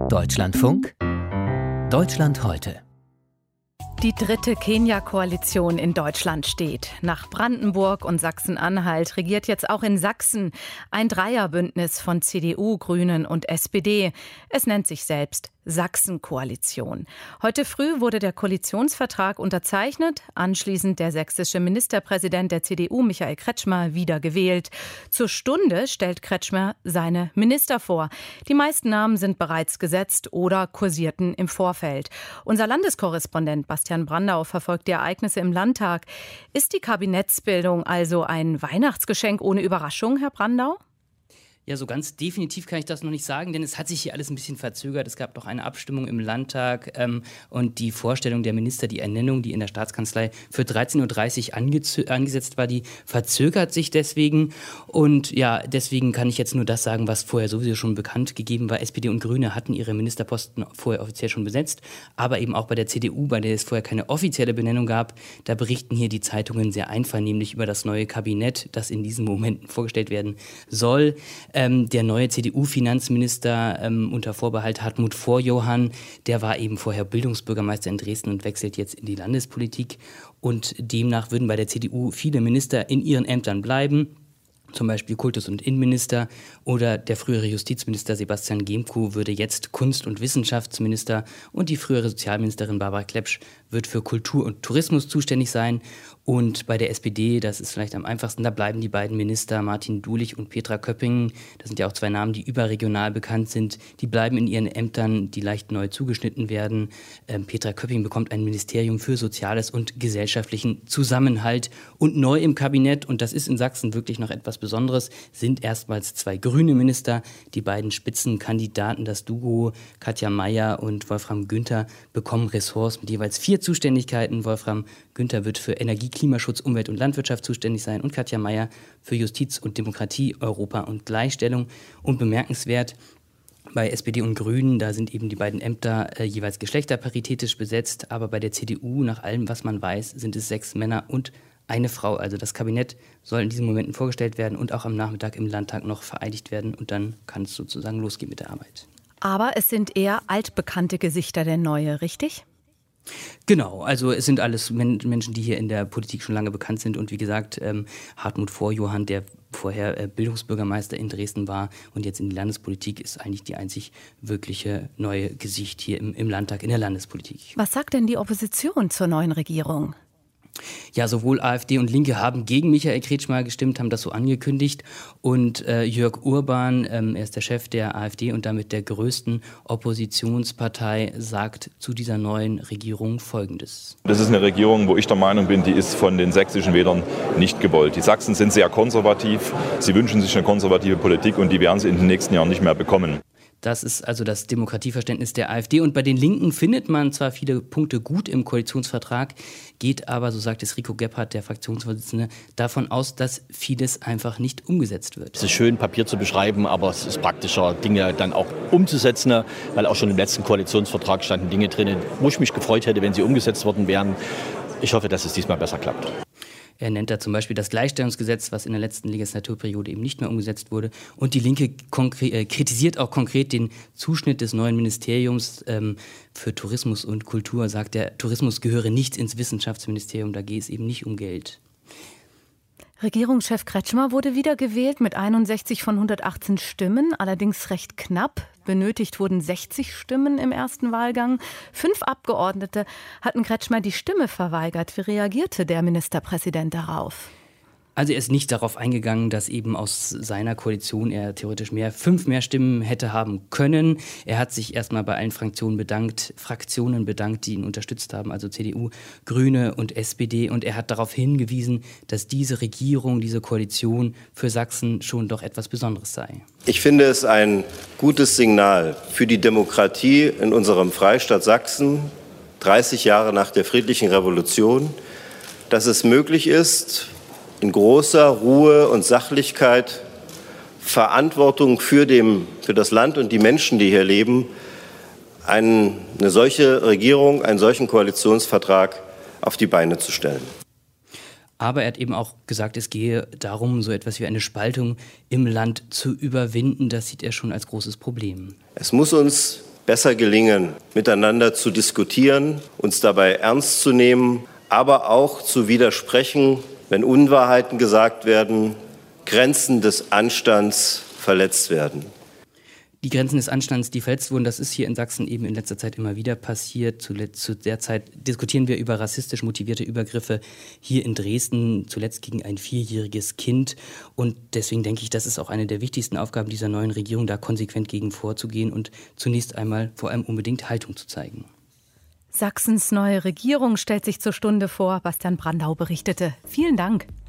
Deutschlandfunk, Deutschland heute. Die dritte Kenia-Koalition in Deutschland steht. Nach Brandenburg und Sachsen-Anhalt regiert jetzt auch in Sachsen ein Dreierbündnis von CDU, Grünen und SPD. Es nennt sich selbst Sachsen-Koalition. Heute früh wurde der Koalitionsvertrag unterzeichnet, anschließend der sächsische Ministerpräsident der CDU, Michael Kretschmer, wiedergewählt. Zur Stunde stellt Kretschmer seine Minister vor. Die meisten Namen sind bereits gesetzt oder kursierten im Vorfeld. Unser Landeskorrespondent Bastian Brandau verfolgt die Ereignisse im Landtag. Ist die Kabinettsbildung also ein Weihnachtsgeschenk ohne Überraschung, Herr Brandau? Ja, so ganz definitiv kann ich das noch nicht sagen, denn es hat sich hier alles ein bisschen verzögert. Es gab doch eine Abstimmung im Landtag und die Vorstellung der Minister, die Ernennung, die in der Staatskanzlei für 13.30 Uhr angesetzt war, die verzögert sich deswegen. Und ja, deswegen kann ich jetzt nur das sagen, was vorher sowieso schon bekannt gegeben war. SPD und Grüne hatten ihre Ministerposten vorher offiziell schon besetzt, aber eben auch bei der CDU, bei der es vorher keine offizielle Benennung gab. Da berichten hier die Zeitungen sehr einvernehmlich über das neue Kabinett, das in diesen Momenten vorgestellt werden soll. Der neue CDU-Finanzminister unter Vorbehalt Hartmut Vorjohann, der war eben vorher Bildungsbürgermeister in Dresden und wechselt jetzt in die Landespolitik. Und demnach würden bei der CDU viele Minister in ihren Ämtern bleiben. Zum Beispiel Kultus- und Innenminister oder der frühere Justizminister Sebastian Gemko würde jetzt Kunst- und Wissenschaftsminister und die frühere Sozialministerin Barbara Klepsch wird für Kultur und Tourismus zuständig sein. Und bei der SPD, das ist vielleicht am einfachsten, da bleiben die beiden Minister Martin Dulich und Petra Köpping. Das sind ja auch zwei Namen, die überregional bekannt sind. Die bleiben in ihren Ämtern, die leicht neu zugeschnitten werden. Petra Köpping bekommt ein Ministerium für Soziales und gesellschaftlichen Zusammenhalt. Und neu im Kabinett, und das ist in Sachsen wirklich noch etwas Besonderes, sind erstmals zwei grüne Minister. Die beiden Spitzenkandidaten, das Duo Katja Mayer und Wolfram Günther, bekommen Ressorts mit jeweils 4 Zuständigkeiten. Wolfram Günther wird für Energie, Klimaschutz, Umwelt und Landwirtschaft zuständig sein und Katja Mayer für Justiz und Demokratie, Europa und Gleichstellung. Und bemerkenswert, bei SPD und Grünen, da sind eben die beiden Ämter jeweils geschlechterparitätisch besetzt, aber bei der CDU, nach allem, was man weiß, sind es 6 Männer und eine Frau. Also das Kabinett soll in diesen Momenten vorgestellt werden und auch am Nachmittag im Landtag noch vereidigt werden und dann kann es sozusagen losgehen mit der Arbeit. Aber es sind eher altbekannte Gesichter der Neue, richtig? Genau, also es sind alles Menschen, die hier in der Politik schon lange bekannt sind und wie gesagt, Hartmut Vorjohann, der vorher Bildungsbürgermeister in Dresden war und jetzt in die Landespolitik, ist eigentlich die einzig wirkliche neue Gesicht hier im Landtag, in der Landespolitik. Was sagt denn die Opposition zur neuen Regierung? Ja, sowohl AfD und Linke haben gegen Michael Kretschmer gestimmt, haben das so angekündigt. Und Jörg Urban, er ist der Chef der AfD und damit der größten Oppositionspartei, sagt zu dieser neuen Regierung Folgendes. Das ist eine Regierung, wo ich der Meinung bin, die ist von den sächsischen Wählern nicht gewollt. Die Sachsen sind sehr konservativ, sie wünschen sich eine konservative Politik und die werden sie in den nächsten Jahren nicht mehr bekommen. Das ist also das Demokratieverständnis der AfD. Und bei den Linken findet man zwar viele Punkte gut im Koalitionsvertrag, geht aber, so sagt es Rico Gebhardt, der Fraktionsvorsitzende, davon aus, dass vieles einfach nicht umgesetzt wird. Es ist schön, Papier zu beschreiben, aber es ist praktischer, Dinge dann auch umzusetzen, weil auch schon im letzten Koalitionsvertrag standen Dinge drin, wo ich mich gefreut hätte, wenn sie umgesetzt worden wären. Ich hoffe, dass es diesmal besser klappt. Er nennt da zum Beispiel das Gleichstellungsgesetz, was in der letzten Legislaturperiode eben nicht mehr umgesetzt wurde. Und die Linke kritisiert auch konkret den Zuschnitt des neuen Ministeriums für Tourismus und Kultur. Sagt, der Tourismus gehöre nicht ins Wissenschaftsministerium, da gehe es eben nicht um Geld. Regierungschef Kretschmer wurde wiedergewählt mit 61 von 118 Stimmen, allerdings recht knapp. Benötigt wurden 60 Stimmen im ersten Wahlgang. 5 Abgeordnete hatten Kretschmer die Stimme verweigert. Wie reagierte der Ministerpräsident darauf? Also er ist nicht darauf eingegangen, dass eben aus seiner Koalition er theoretisch 5 mehr Stimmen hätte haben können. Er hat sich erstmal bei allen Fraktionen bedankt, die ihn unterstützt haben, also CDU, Grüne und SPD. Und er hat darauf hingewiesen, dass diese Regierung, diese Koalition für Sachsen schon doch etwas Besonderes sei. Ich finde es ein gutes Signal für die Demokratie in unserem Freistaat Sachsen, 30 Jahre nach der friedlichen Revolution, dass es möglich ist, in großer Ruhe und Sachlichkeit Verantwortung für das Land und die Menschen, die hier leben, eine solche Regierung, einen solchen Koalitionsvertrag auf die Beine zu stellen. Aber er hat eben auch gesagt, es gehe darum, so etwas wie eine Spaltung im Land zu überwinden. Das sieht er schon als großes Problem. Es muss uns besser gelingen, miteinander zu diskutieren, uns dabei ernst zu nehmen, aber auch zu widersprechen, wenn Unwahrheiten gesagt werden, Grenzen des Anstands verletzt werden. Die Grenzen des Anstands, die verletzt wurden, das ist hier in Sachsen eben in letzter Zeit immer wieder passiert. Zu der Zeit diskutieren wir über rassistisch motivierte Übergriffe hier in Dresden, zuletzt gegen ein 4-jähriges Kind. Und deswegen denke ich, das ist auch eine der wichtigsten Aufgaben dieser neuen Regierung, da konsequent gegen vorzugehen und zunächst einmal vor allem unbedingt Haltung zu zeigen. Sachsens neue Regierung stellt sich zur Stunde vor. Bastian Brandau berichtete. Vielen Dank.